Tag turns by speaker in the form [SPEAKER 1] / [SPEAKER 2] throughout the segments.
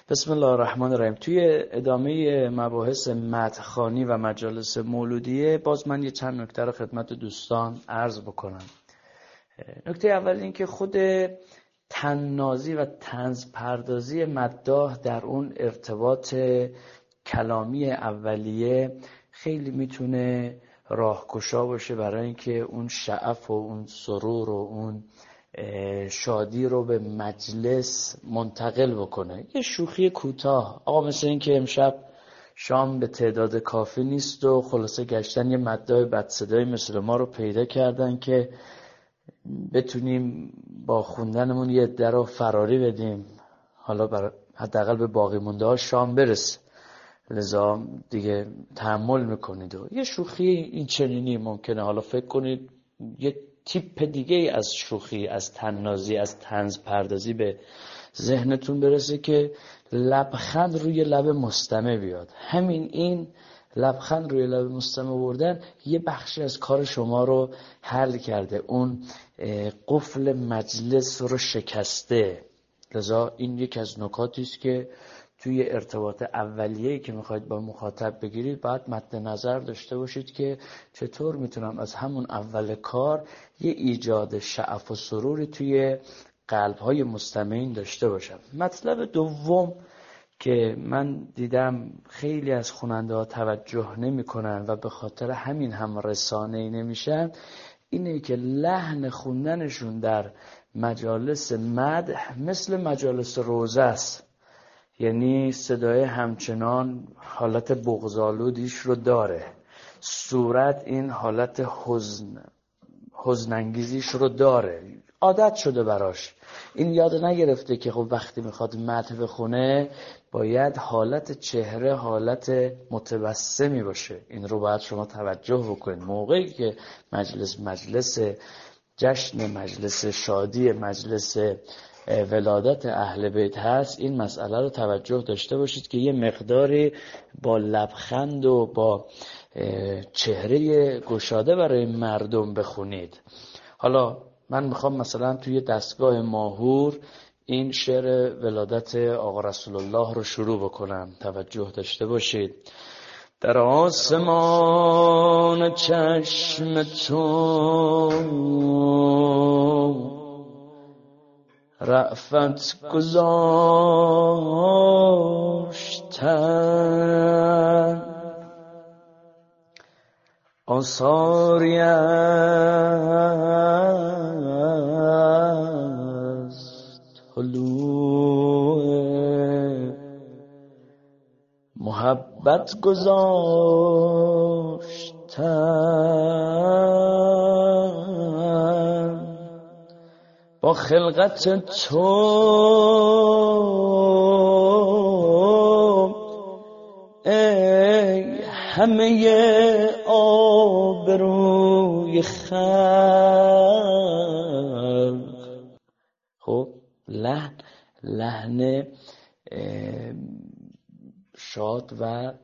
[SPEAKER 1] بسم الله الرحمن الرحیم. توی ادامه مباحث مدحخوانی و مجالس مولودیه باز من یه چند نکته رو خدمت دوستان عرض بکنم. نکته اول این که خود طنازی و طنز پردازی مداح در اون ارتباط کلامی اولیه خیلی میتونه راهگشا باشه برای اینکه اون شعف و اون سرور و اون شادی رو به مجلس منتقل بکنه. یه شوخی کوتاه، آقا مثل این که امشب شام به تعداد کافی نیست و خلاصه گشتن یه مداح بد صدایی مثل ما رو پیدا کردن که بتونیم با خوندنمون یه عده رو فراری بدیم، حالا حداقل به باقی مونده ها شام برسه، لذا دیگه تحمل میکنید. و یه شوخی این چنینی ممکنه حالا فکر کنید یه تیپ دیگه از شوخی، از طنازی، از طنز پردازی به ذهنتون برسه که لبخند روی لب مستمع بیاد. همین این لبخند روی لب مستمع بردن یه بخشی از کار شما رو حل کرده، اون قفل مجلس رو شکسته. لذا این یک از نکاتی است که توی ارتباط اولیه‌ای که میخواید با مخاطب بگیرید باید مد نظر داشته باشید که چطور میتونم از همون اول کار یه ایجاد شعف و سروری توی قلب‌های مستمعین داشته باشم. مطلب دوم که من دیدم خیلی از خواننده ها توجه نمی کنن و به خاطر همین هم رسانه‌ای نمیشن، اینه که لحن خوندنشون در مجالس مدح مثل مجالس روزه است. یعنی صدای همچنان حالت بغض‌آلودیش رو داره، صورت این حالت حزن انگیزیش رو داره، عادت شده براش. این یاد نگرفته که خب وقتی میخواد مدح بخونه باید حالت چهره حالت متبسمی باشه. این رو باید شما توجه بکنید موقعی که مجلس جشن، مجلس شادی، مجلس ولادت اهل بیت هست، این مسئله رو توجه داشته باشید که یه مقداری با لبخند و با چهره گشاده برای مردم بخونید. حالا من میخوام مثلا توی دستگاه ماهور این شعر ولادت آقا رسول الله رو شروع بکنم، توجه داشته باشید. در آسمان چشم تو رأفت گذاشتن، آثاری از طلوع محبت گذاشتن، با خلقت تو ای همه آبروی خلق. خب لحن شاد و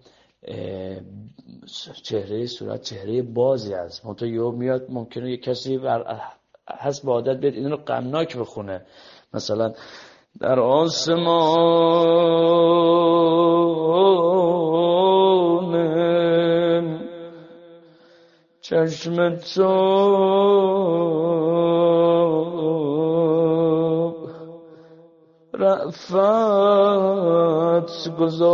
[SPEAKER 1] صورت چهره بازی است. منطقه یه میاد ممکنه یک کسی حسب عادت بیاد این رو غمناک بخونه، مثلا در آسمان چشم تو رأفت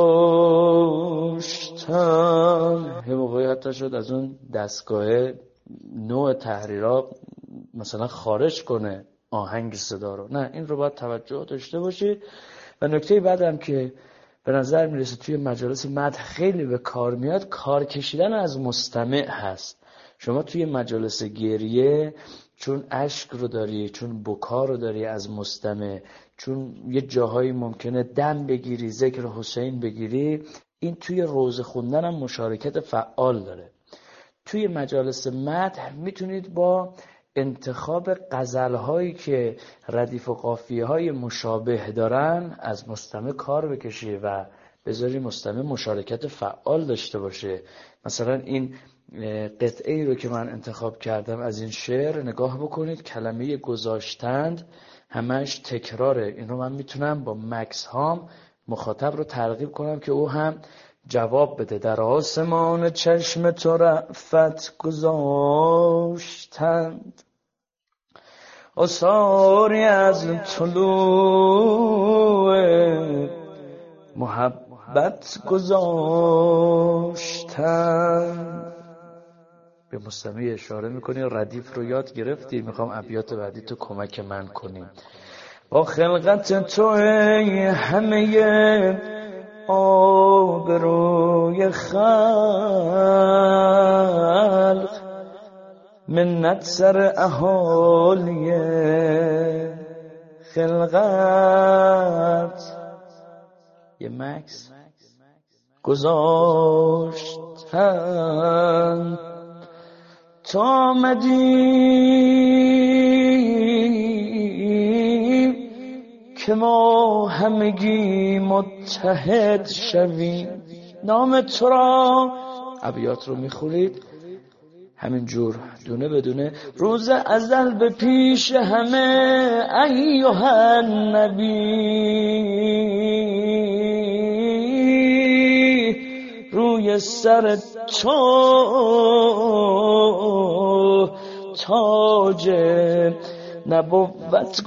[SPEAKER 1] گذاشتن. یه موقعی حتی شد از اون دستگاه نوع تحریرها مثلا خارج کنه آهنگ صدا رو. نه، این رو باید توجه داشته باشید. و نکته بعدم که به نظر میرسه توی مجالس مدح خیلی به کار میاد، کار کشیدن از مستمع هست. شما توی مجالس گریه چون اشک رو داری، چون بکا رو داری از مستمع، چون یه جاهایی ممکنه دم بگیری، ذکر حسین بگیری، این توی روزه خوندن هم مشارکت فعال داره. توی مجالس مدح میتونید با انتخاب غزل‌هایی که ردیف و قافیه‌های مشابه دارن از مستمع کار بکشی و بذاری مستمع مشارکت فعال داشته باشه. مثلا این قطعه‌ای رو که من انتخاب کردم از این شعر نگاه بکنید، کلمه گذاشتند همش تکراره. این رو من میتونم با مکس هام مخاطب رو ترغیب کنم که او هم جواب بده. در آسمان چشم تو رأفت گذاشتند، آثاری از طلوع محبت گذاشتند. به مستمعی اشاره میکنی ردیف رو یاد گرفتی، میخوام ابیات بعدی تو کمک من کنیم. با خلقت تو ای همه آبروی خلق، منت سر اهالی خلقت یه مکس گذاشتن. تا آمدیم که ما همگی متحد شویم، نام تو را. ابیات رو میخونید همین جور دونه بدونه. روز ازل به پیش همه ایها النبی، روی سر تو تاج نبوت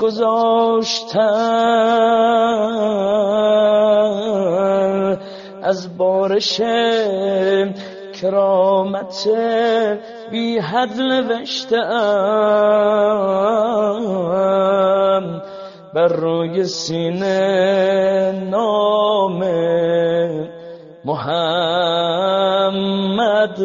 [SPEAKER 1] گذاشتن، از بارش کرامت بی حد نوشتم، بر روی سینه نام محمد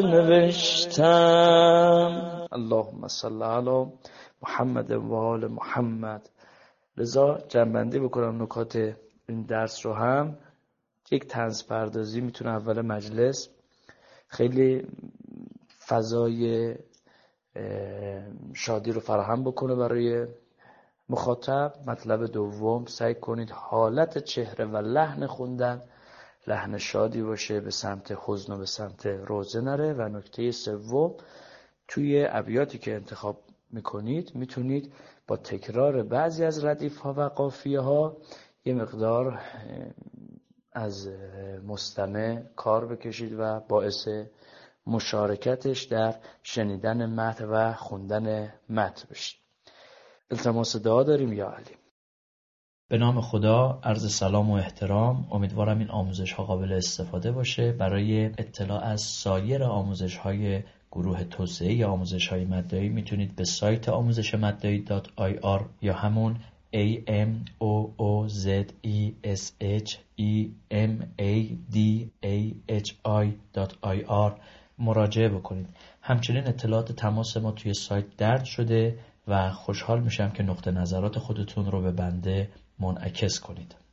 [SPEAKER 1] نوشتم. اللهم صل علی محمد و آل محمد. لذا جنبندی بکنم نکات این درس رو هم. یک طنز پردازی میتونه اول مجلس خیلی فضای شادی رو فراهم بکنه برای مخاطب. مطلب دوم، سعی کنید حالت چهره و لحن خوندن لحن شادی باشه، به سمت حزن و به سمت روزه نره. و نکته سوم، توی ابیاتی که انتخاب میکنید میتونید با تکرار بعضی از ردیف ها و قافیه ها یه مقدار از مستمع کار بکشید و باعث مشارکتش در شنیدن متن و خوندن متن بشید. التماس دعا داریم یا علی.
[SPEAKER 2] به نام خدا، عرض سلام و احترام. امیدوارم این آموزش ها قابل استفاده باشه. برای اطلاع از سایر آموزش های گروه توسعه آموزش های مدایی میتونید به سایت آموزشمدایی.ir یا همون AMOOZESHEMADAHI.ir مراجعه بکنید. همچنین اطلاعات تماس ما توی سایت درج شده و خوشحال میشم که نقطه نظرات خودتون رو به بنده منعکس کنید.